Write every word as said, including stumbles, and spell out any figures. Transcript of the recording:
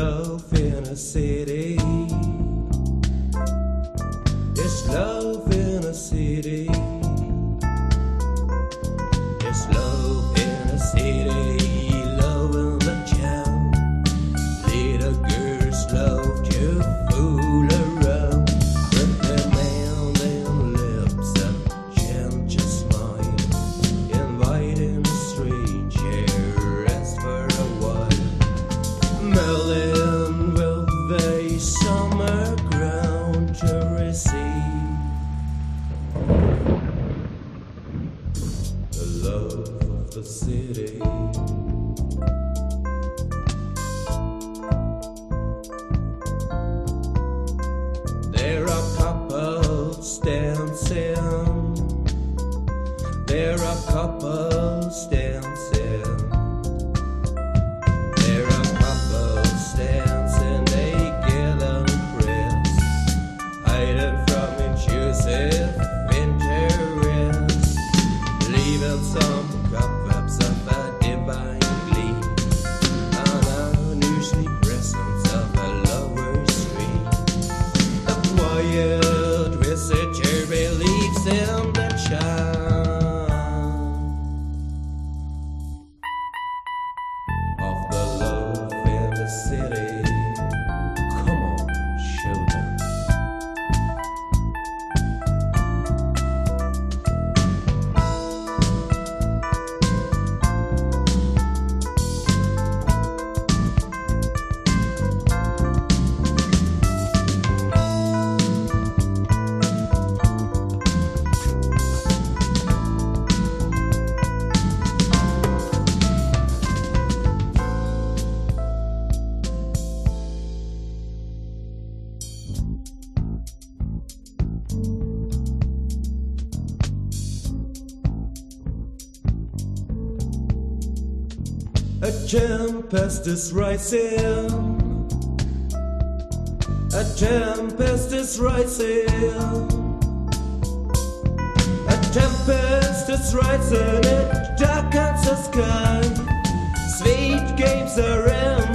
love in a city. It's love in a city. It's love in a city. Love in the town. Little girls love to fool around with their mountain lips and gentle smile, inviting a stranger as for a while. Merlin will they summer ground to receive the love of the city. There are couples dancing. There are couples dancing. There are couples dancing. They get undressed, hiding from intrusive interest, leaving some cobwebs of a divine glee, an unusually presence of a lover's street. The quiet visitor believes in the charm of the love in the city. Come on, children. A tempest is rising. A tempest is rising. A tempest is rising. It darkens the sky. Sweet games are in